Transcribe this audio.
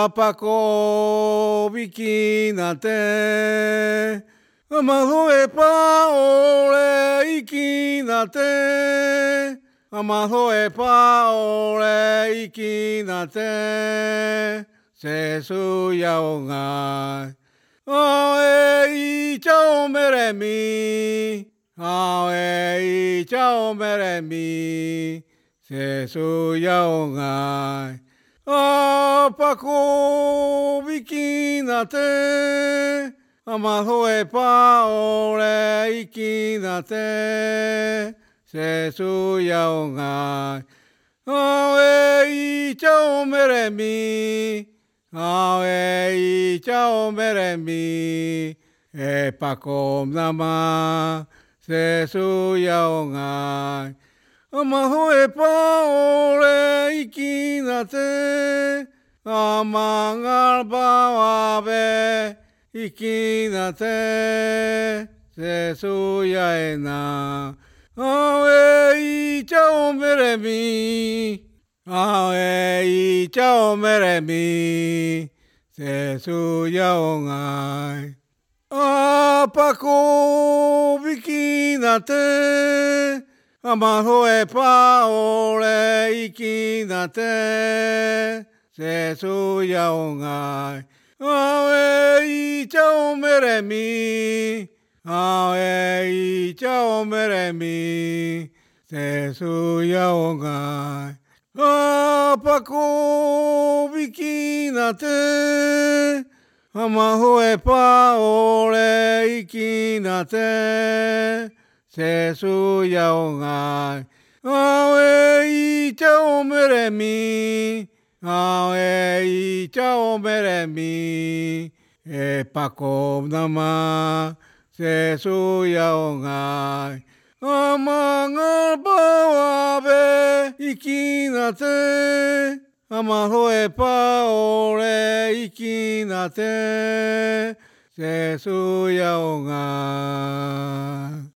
pako bikina te amahoe pa ole ikina te amahoe pa ole ikina te se su yao ngai ae i chao mere mi ae i chao mere mi se su yao ngai a pako bikina te amahoe pa ole ikina te se su yao ngai ae i chao mere mi ae i chao mere mi e pako nama se su yao ngai amahoe pa ole ikina te amangal bawabe ikina te se su yaena ae i chao mere mi ae i chao mere mi se su yao ngai a pako bikina te amahoe pa ole ikina te se su yao ngai ae i chao mere mi ae i chao mere mi se su yao ngai a pako bikina te amahoe pa ole ikina te se su yao ngai ae i chao mere mi ae i chao mere mi e pako nama se su yao ngai amangal bawabe ikina te amahoe pa ole ikina te se su yao ngai